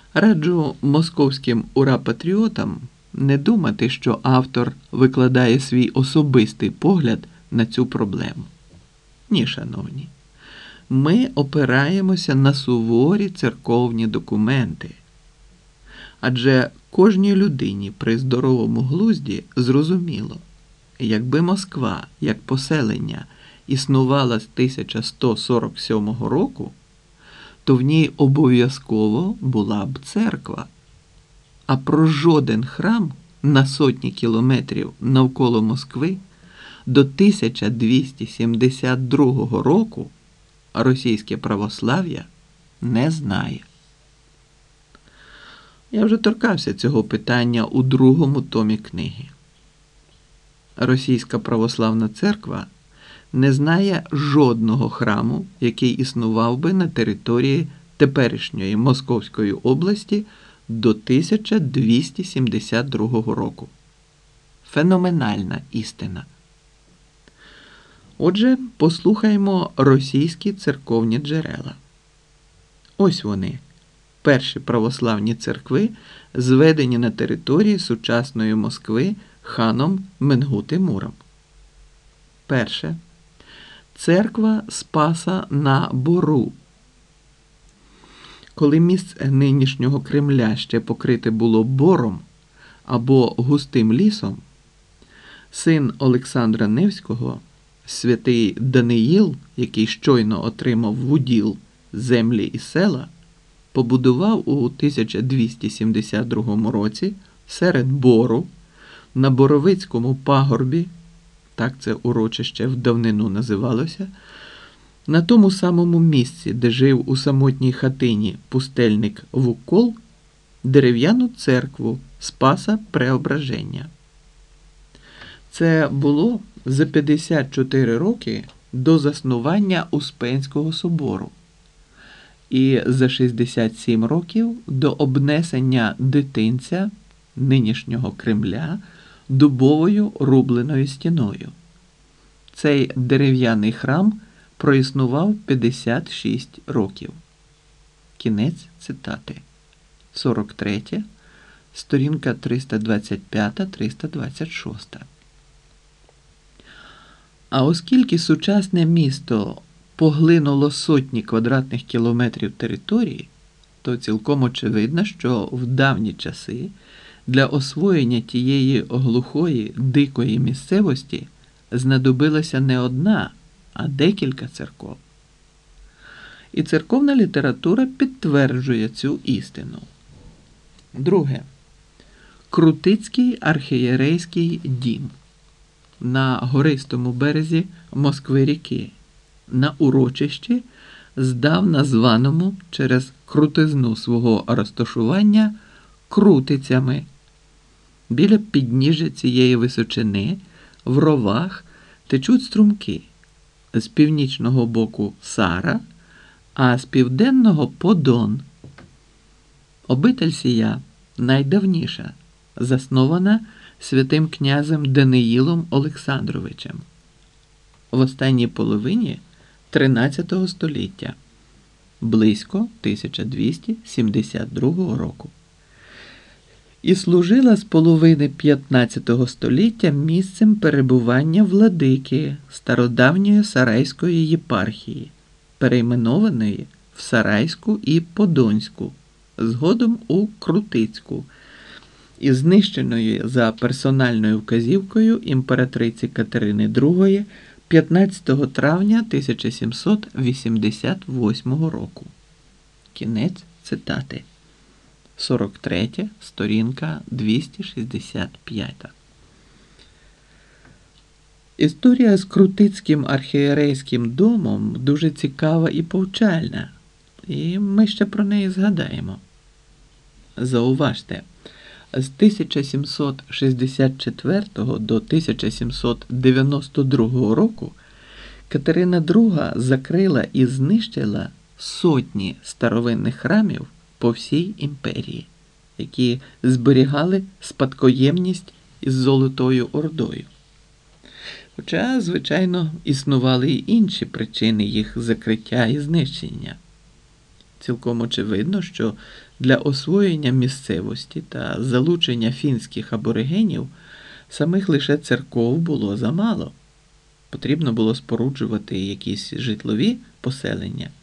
Раджу московським ура-патріотам не думати, що автор викладає свій особистий погляд на цю проблему. Ні, шановні. Ми опираємося на суворі церковні документи. Адже кожній людині при здоровому глузді зрозуміло, якби Москва як поселення існувала з 1147 року, то в ній обов'язково була б церква. А про жоден храм на сотні кілометрів навколо Москви до 1272 року російське православ'я не знає. Я вже торкався цього питання у другому томі книги. Російська православна церква не знає жодного храму, який існував би на території теперішньої Московської області до 1272 року. Феноменальна істина. Отже, послухаймо російські церковні джерела. Ось вони, перші православні церкви, зведені на території сучасної Москви ханом Менгу-Тимуром. Перше. Церква Спаса на Бору. Коли місце нинішнього Кремля ще покрите було бором або густим лісом, син Олександра Невського, святий Даниїл, який щойно отримав в уділ землі і села, побудував у 1272 році серед бору на Боровицькому пагорбі, так це урочище в давнину називалося, на тому самому місці, де жив у самотній хатині пустельник Вукол, дерев'яну церкву Спаса Преображення. Це було за 54 роки до заснування Успенського собору і за 67 років до обнесення дитинця нинішнього Кремля дубовою рубленою стіною. Цей дерев'яний храм проіснував 56 років. Кінець цитати. 43, сторінка 325-326. А оскільки сучасне місто поглинуло сотні квадратних кілометрів території, то цілком очевидно, що в давні часи для освоєння тієї глухої, дикої місцевості знадобилася не одна, а декілька церков. І церковна література підтверджує цю істину. Друге. Крутицький архієрейський дім на гористому березі Москви-ріки, на урочищі, здавна званому через крутизну свого розташування Крутицями. Біля підніжжя цієї височини в ровах течуть струмки, з північного боку Сара, а з південного Подон. Обитель сія найдавніша, заснована святим князем Даниїлом Олександровичем в останній половині 13 століття, близько 1272 року. І служила з половини 15 століття місцем перебування владики стародавньої Сарайської єпархії, перейменованої в Сарайську і Подонську, згодом у Крутицьку, і знищеної за персональною вказівкою імператриці Катерини II 15 травня 1788 року. Кінець цитати. 43, сторінка 265. Історія з Крутицьким архієрейським домом дуже цікава і повчальна, і ми ще про неї згадаємо. Зауважте, з 1764 до 1792 року Катерина II закрила і знищила сотні старовинних храмів по всій імперії, які зберігали спадкоємність із Золотою Ордою. Хоча, звичайно, існували й інші причини їх закриття і знищення. Цілком очевидно, що Для освоєння місцевості та залучення фінських аборигенів самих лише церков було замало. Потрібно було споруджувати якісь житлові поселення